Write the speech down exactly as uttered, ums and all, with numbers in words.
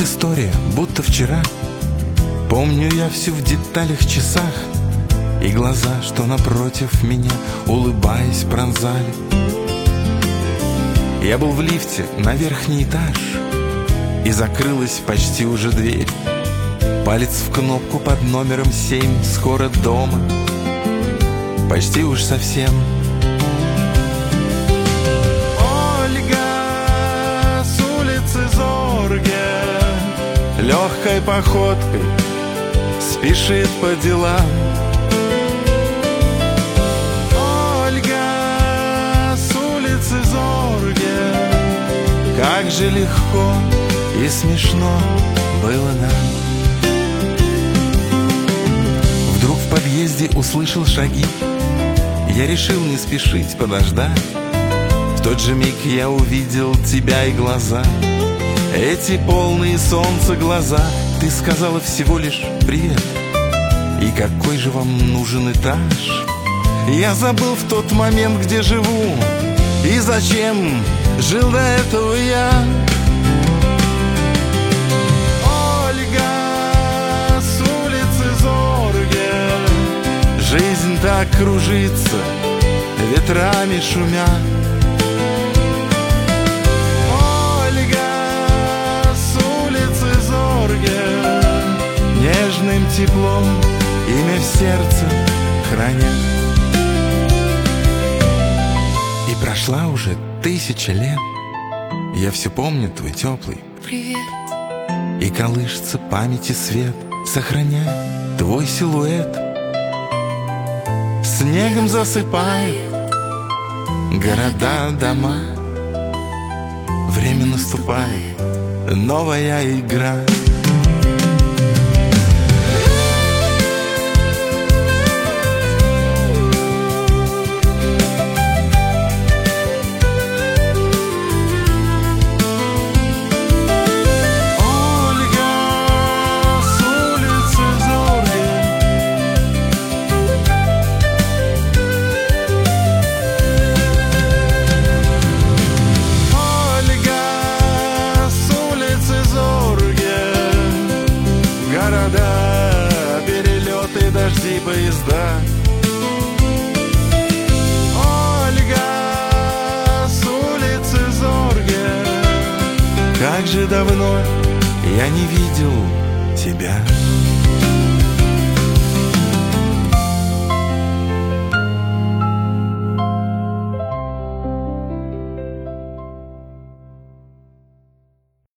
история, будто вчера. Помню я всю в деталях часах, и глаза, что напротив меня, улыбаясь, пронзали. Я был в лифте на верхний этаж, и закрылась почти уже дверь. Палец в кнопку под номером семь, скоро дома, почти уж совсем. Ольга с улицы Зорге легкой походкой спешит по делам. Ольга с улицы Зорге, как же легко и смешно было нам. Вдруг в подъезде услышал шаги. Я решил не спешить, подождать. В тот же миг я увидел тебя и глаза, эти полные солнца глаза. Ты сказала всего лишь привет. И какой же вам нужен этаж? Я забыл в тот момент, где живу и зачем жил до этого я. Ольга с улицы Зорге, жизнь так кружится, ветрами шумя. Ольга с улицы Зорге, нежным теплом имя в сердце храня. И прошла уже тысяча лет, я все помню твой теплый привет. И колышется памяти свет, сохраняя твой силуэт. Снегом засыпает города, дома. Время наступает, новая игра. Перелеты, дожди, поезда. Ольга с улицы Зорге, как же давно я не видел тебя.